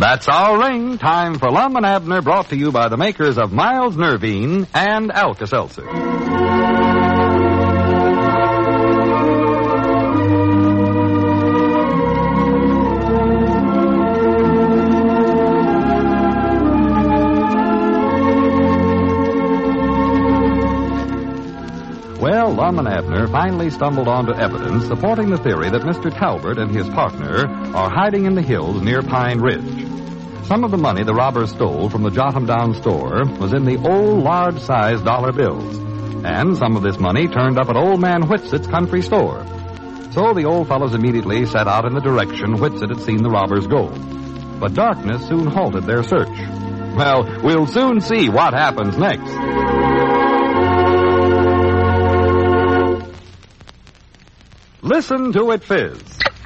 That's our ring. Time for Lum and Abner, brought to you by the makers of Miles Nervine and Alka-Seltzer. Well, Lum and Abner finally stumbled onto evidence supporting the theory that Mr. Talbert and his partner are hiding in the hills near Pine Ridge. Some of the money the robbers stole from the Jotham Down store was in the old large-sized dollar bills. And some of this money turned up at Old Man Whitsett's country store. So the old fellows immediately set out in the direction Whitsett had seen the robbers go. But darkness soon halted their search. Well, we'll soon see what happens next. Listen to it fizz.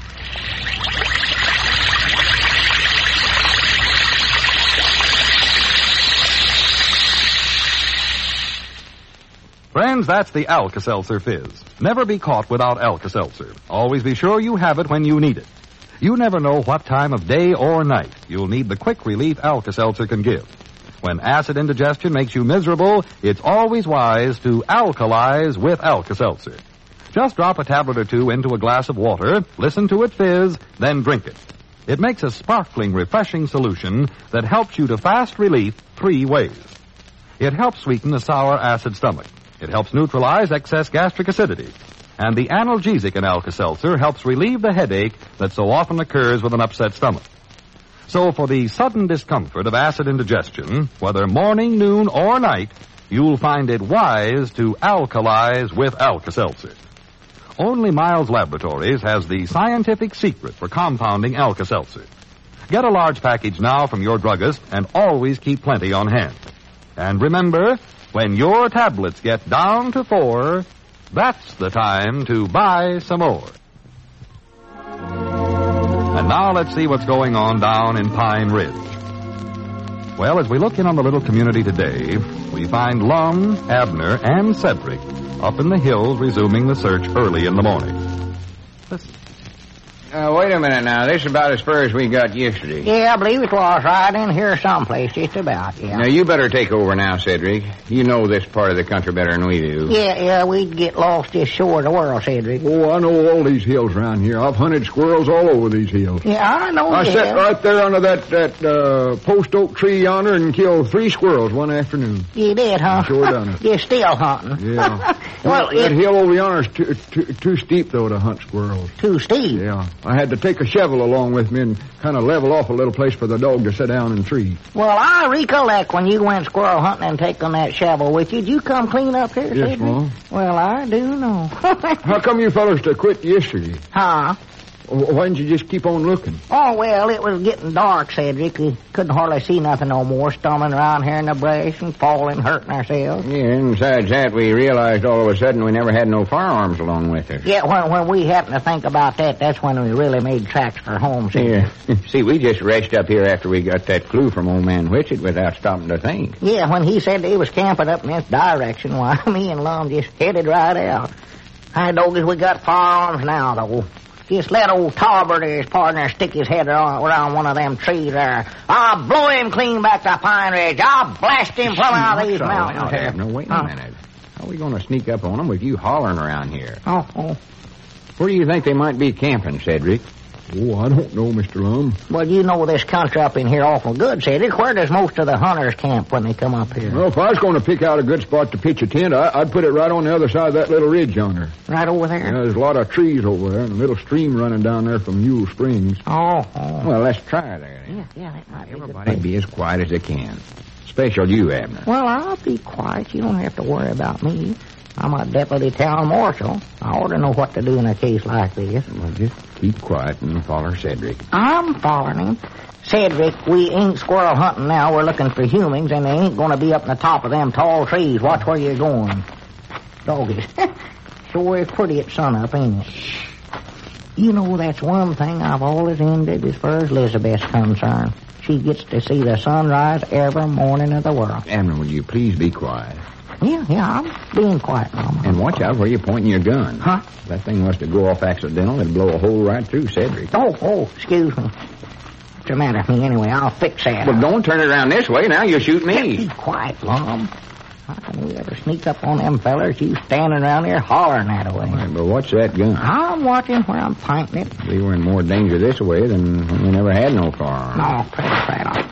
Friends, that's the Alka-Seltzer Fizz. Never be caught without Alka-Seltzer. Always be sure you have it when you need it. You never know what time of day or night you'll need the quick relief Alka-Seltzer can give. When acid indigestion makes you miserable, it's always wise to alkalize with Alka-Seltzer. Just drop a tablet or two into a glass of water, listen to it fizz, then drink it. It makes a sparkling, refreshing solution that helps you to fast relief 3 ways. It helps sweeten the sour, acid stomach. It helps neutralize excess gastric acidity. And the analgesic in Alka-Seltzer helps relieve the headache that so often occurs with an upset stomach. So for the sudden discomfort of acid indigestion, whether morning, noon, or night, you'll find it wise to alkalize with Alka-Seltzer. Only Miles Laboratories has the scientific secret for compounding Alka-Seltzer. Get a large package now from your druggist and always keep plenty on hand. And remember, when your tablets get down to 4, that's the time to buy some more. And now let's see what's going on down in Pine Ridge. Well, as we look in on the little community today, we find Lum, Abner, and Cedric up in the hills resuming the search early in the morning. Listen. Wait a minute now. This is about as far as we got yesterday. Yeah, I believe it was right in here someplace, just about, yeah. Now, you better take over now, Cedric. You know this part of the country better than we do. Yeah, we'd get lost this shore of the world, Cedric. Oh, I know all these hills around here. I've hunted squirrels all over these hills. Yeah, I know. I sat right there under that post oak tree yonder and killed 3 squirrels one afternoon. You did, huh? Sure done it. You're still hunting. Yeah. That hill over yonder is too steep, though, to hunt squirrels. Too steep? Yeah. I had to take a shovel along with me and kind of level off a little place for the dog to sit down in tree. Well, I recollect when you went squirrel hunting and taking that shovel with you. Did you come clean up here, Yes, Cedric? Mom. Well, I do know. How come you fellas to quit yesterday? Huh? Why didn't you just keep on looking? Oh, well, it was getting dark, Cedric. We couldn't hardly see nothing no more, stumbling around here in the brush and falling, hurting ourselves. Yeah, and besides that, we realized all of a sudden we never had no firearms along with us. Yeah, when we happened to think about that, that's when we really made tracks for home, Cedric. Yeah. See, we just raced up here after we got that clue from old man Whitsett without stopping to think. Yeah, when he said they was camping up in this direction, why, me and Lum just headed right out. I doggies, we got firearms now, though. Just let old Talbert or his partner stick his head around one of them trees there. I'll blow him clean back to Pine Ridge. I'll blast him plumb out of these mountains here. Now, wait a minute. How are we going to sneak up on them with you hollering around here? Oh. Where do you think they might be camping, Cedric? Oh, I don't know, Mr. Lum. Well, you know this country up in here awful good, Cedric. Where does most of the hunters camp when they come up here? Well, if I was going to pick out a good spot to pitch a tent, I'd put it right on the other side of that little ridge yonder. Right over there? Yeah, there's a lot of trees over there and a little stream running down there from Mule Springs. Oh. Well, let's try there. Yeah, that might be good. Everybody be as quiet as they can. Special you, Abner. Well, I'll be quiet. You don't have to worry about me. I'm a deputy town marshal. I ought to know what to do in a case like this. Well, just keep quiet and follow Cedric. I'm following him. Cedric, we ain't squirrel hunting now. We're looking for humans, and they ain't going to be up in the top of them tall trees. Watch where you're going. Doggies. Sure is pretty at sunup, ain't it? You know, that's one thing I've always envied as far as Elizabeth's concerned. She gets to see the sunrise every morning of the world. Abner, will you please be quiet? Yeah, I'm being quiet, Mama. And watch out where you're pointing your gun. Huh? If that thing was to go off accidental, it'd blow a hole right through Cedric. Oh, excuse me. the matter with me anyway? I'll fix that. Well, don't turn it around this way. Now you'll shoot me. Be quiet, Lum. How can we ever sneak up on them fellers? You standing around there hollering that way. Right, but what's that gun? I'm watching where I'm pointing it. We were in more danger this way than when we never had no firearm. No, pretty right on.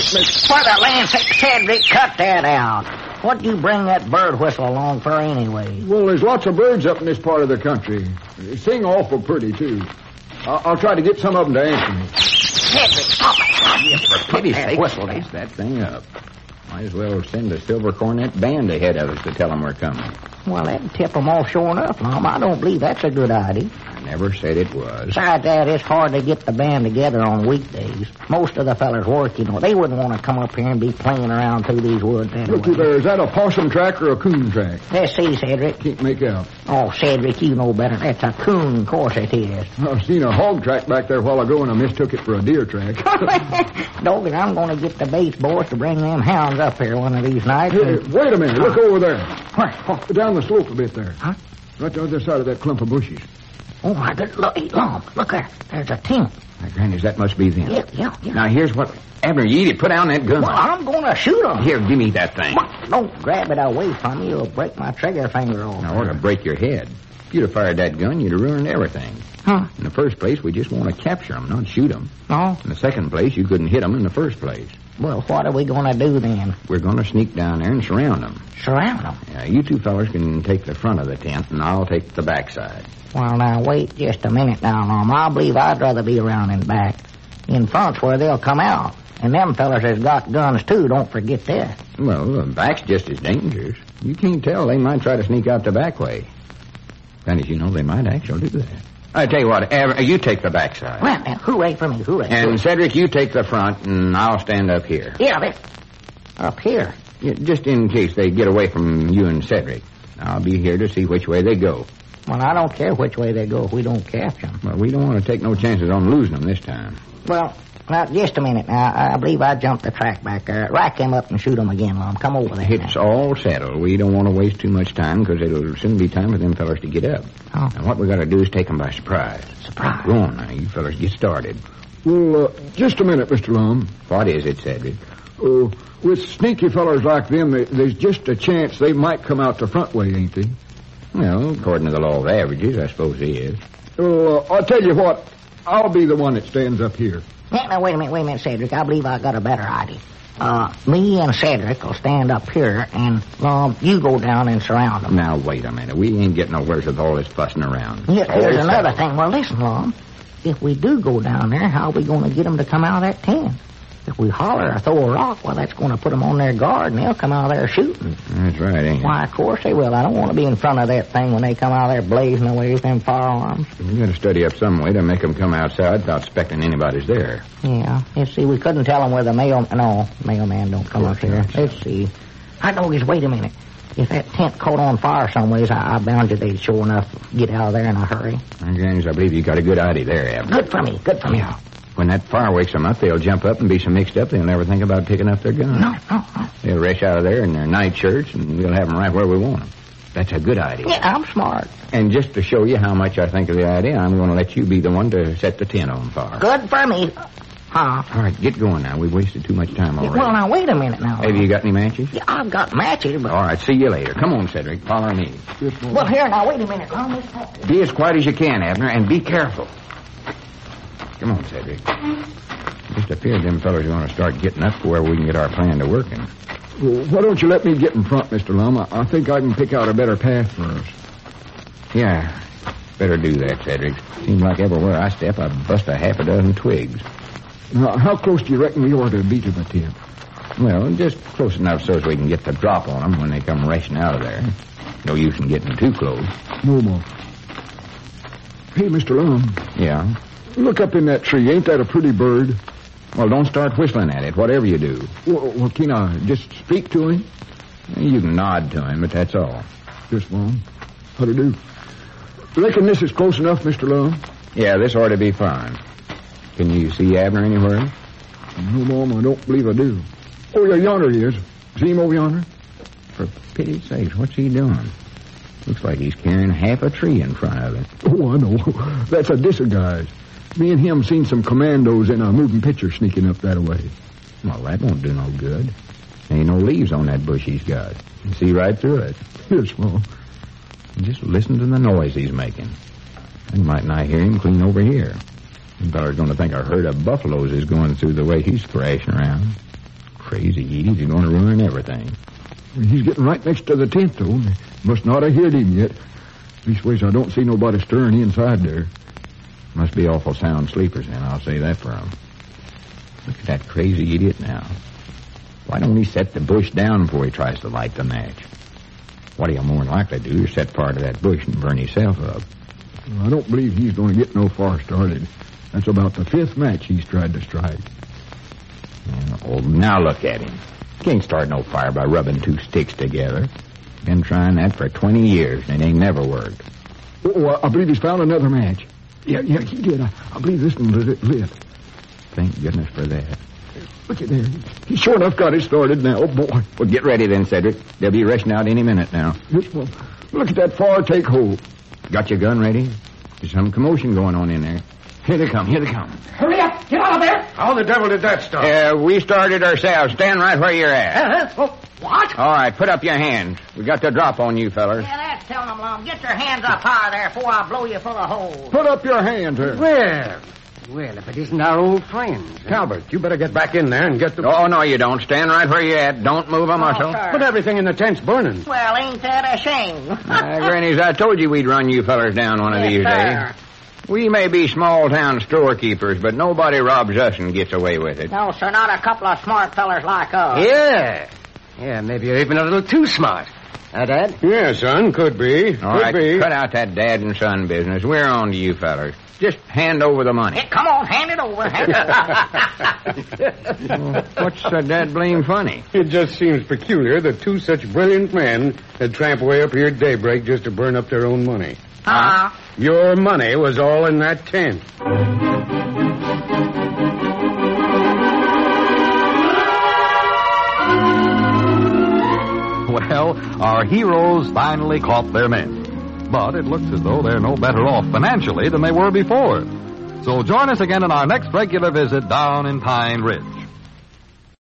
For the land's sake, Cedric, cut that out. What'd you bring that bird whistle along for anyway? Well, there's lots of birds up in this part of the country. They sing awful pretty, too. I'll try to get some of them to answer me. Cedric, stop it. For pity's sake, whistle fix that thing up. Might as well send a silver cornet band ahead of us to tell them we're coming. Well, that'd tip them off sure enough, Lum. I don't believe that's a good idea. I never said it was. Besides that, it's hard to get the band together on weekdays. Most of the fellers work, you know. They wouldn't want to come up here and be playing around through these woods anyway. Looky there, is that a possum track or a coon track? Let's see, Cedric. Can't make out. Oh, Cedric, you know better. That's a coon, of course it is. I've seen a hog track back there a while ago, and I mistook it for a deer track. Doggone, I'm going to get the base boys to bring them hounds up here one of these nights. Hey, wait a minute. Look over there. Where? Oh. Down the slope a bit there. Huh? Right to the other side of that clump of bushes. Oh, my good. Look, Lum, look there. There's a tent. My grannies, that must be them. Yeah. Now, here's what... Abner, you eat it. Put down that gun. Well, I'm going to shoot them. Here, give me that thing. Don't grab it away from you. You'll break my trigger finger off. Now, or to break your head. If you'd have fired that gun, you'd have ruined everything. Huh? In the first place, we just want to capture them, not shoot them. No? In the second place, you couldn't hit them in the first place. Well, what are we going to do then? We're going to sneak down there and surround them. Surround them? Yeah, you two fellas can take the front of the tent, and I'll take the backside. Well, now, wait just a minute now, Lum. I believe I'd rather be around in back. In front's where they'll come out. And them fellas has got guns, too. Don't forget that. Well, the back's just as dangerous. You can't tell. They might try to sneak out the back way. And as you know, they might actually do that. I tell you what, you take the backside. Well, now, hooray for me, hooray. And Cedric, you take the front, and I'll stand up here. Yeah, but up here. Yeah, just in case they get away from you and Cedric. I'll be here to see which way they go. Well, I don't care which way they go if we don't capture them. Well, we don't want to take no chances on losing them this time. Well, now, just a minute now. I believe I jumped the track back there. Rack him up and shoot him again, Lum. Come over there. It's all settled. We don't want to waste too much time because it'll soon be time for them fellas to get up. Oh. And what we got to do is take them by surprise. Surprise? Go on now. You fellas get started. Well, just a minute, Mr. Lum. What is it, Cedric? With sneaky fellers like them, there's just a chance they might come out the front way, ain't they? Well, according to the law of averages, I suppose he is. Well, I'll tell you what. I'll be the one that stands up here. Yeah, now, wait a minute, Cedric. I believe I got a better idea. Me and Cedric will stand up here, and, you go down and surround them. Now, wait a minute. We ain't getting nowhere with all this fussing around. Yeah, here's another thing. Well, listen, Lum. If we do go down there, how are we going to get them to come out of that tent? If we holler or throw a rock, well, that's going to put them on their guard, and they'll come out of there shooting. That's right, ain't it? Why, of course they will. I don't want to be in front of that thing when they come out of there blazing away with them firearms. We got to study up some way to make them come outside without expecting anybody's there. Yeah. Let's see. We couldn't tell them where the mailman don't come up here. Let's see. I know. Just wait a minute. If that tent caught on fire some ways, I bound you they'd sure enough get out of there in a hurry. James, I believe you got a good idea there, Abner. Good for me. Good for me. When that fire wakes them up, they'll jump up and be so mixed up they'll never think about picking up their guns. No. They'll rush out of there in their night shirts, and we'll have them right where we want them. That's a good idea. Yeah, I'm smart. And just to show you how much I think of the idea, I'm going to let you be the one to set the tent on fire. Good for me. Huh? All right, get going now. We've wasted too much time already. Well, now, wait a minute now. Have you got any matches? Yeah, I've got matches, but... All right, see you later. Come on, Cedric. Follow me. Well, here, now, wait a minute. Be as quiet as you can, Abner, and be careful. Come on, Cedric. Just appeared them fellas are going to start getting up where we can get our plan to working. Well, why don't you let me get in front, Mr. Lum? I think I can pick out a better path for us. Yeah, better do that, Cedric. Seems like everywhere I step, I bust a half a dozen twigs. Now, how close do you reckon we ought to be to the tent? Well, just close enough so as we can get the drop on them when they come racing out of there. No use in getting too close. No more. Hey, Mr. Lum. Yeah? Look up in that tree. Ain't that a pretty bird? Well, don't start whistling at it, whatever you do. Well, can I just speak to him? You can nod to him, but that's all. Just one. How'd I do? Reckon this is close enough, Mr. Lum? Yeah, this ought to be fine. Can you see Abner anywhere? No, Mom, I don't believe I do. Oh, yeah, yonder he is. See him over yonder? For pity's sakes, what's he doing? Looks like he's carrying half a tree in front of it. Oh, I know. That's a disguise. Me and him seen some commandos in a moving picture sneaking up that way. Well, that won't do no good. Ain't no leaves on that bush he's got. You see right through it. Yes, well. Just listen to the noise he's making. You might not hear him clean over here. You feller's going to think a herd of buffaloes is going through the way he's thrashing around. Crazy Edie, he's going to ruin everything. He's getting right next to the tent, though. They must not have heard him yet. Leastways, I don't see nobody stirring inside there. Must be awful sound sleepers, then. I'll say that for him. Look at that crazy idiot now. Why don't he set the bush down before he tries to light the match? What he'll more than likely do is set part of that bush and burn himself up. Well, I don't believe he's going to get no far started. That's about the 5th match he's tried to strike. Oh, now look at him. Can't start no fire by rubbing 2 sticks together. Been trying that for 20 years, and it ain't never worked. Oh, I believe he's found another match. Yeah, he did. I believe this one lit. Thank goodness for that. Look at there. He sure enough got it started now, boy. Well, get ready then, Cedric. They'll be rushing out any minute now. Yes, well, look at that fire take hold. Got your gun ready? There's some commotion going on in there. Here they come. Hurry up! Get out of there! How the devil did that start? We started ourselves. Stand right where you're at. What? All right, put up your hands. We got the drop on you, fellers. Yeah, that's telling them, Lum. Get your hands up high there before I blow you full of holes. Put up your hand here. Well, if it isn't our old friends. Talbot, you better get back in there and get the... Oh, no, you don't. Stand right where you're at. Don't move a muscle. Sir. But everything in the tent's burning. Well, ain't that a shame? Grannies, I told you we'd run you fellers down one of these days. We may be small-town storekeepers, but nobody robs us and gets away with it. No, sir, not a couple of smart fellers like us. Yeah, maybe you're even a little too smart. Dad? Yeah, son, could be. All right, cut out that dad and son business. We're on to you fellers. Just hand over the money. Hey, come on, hand it over. What's so dead blame funny? It just seems peculiar that 2 such brilliant men had tramped way up here at daybreak just to burn up their own money. Your money was all in that tent. Well, our heroes finally caught their men. But it looks as though they're no better off financially than they were before. So join us again in our next regular visit down in Pine Ridge.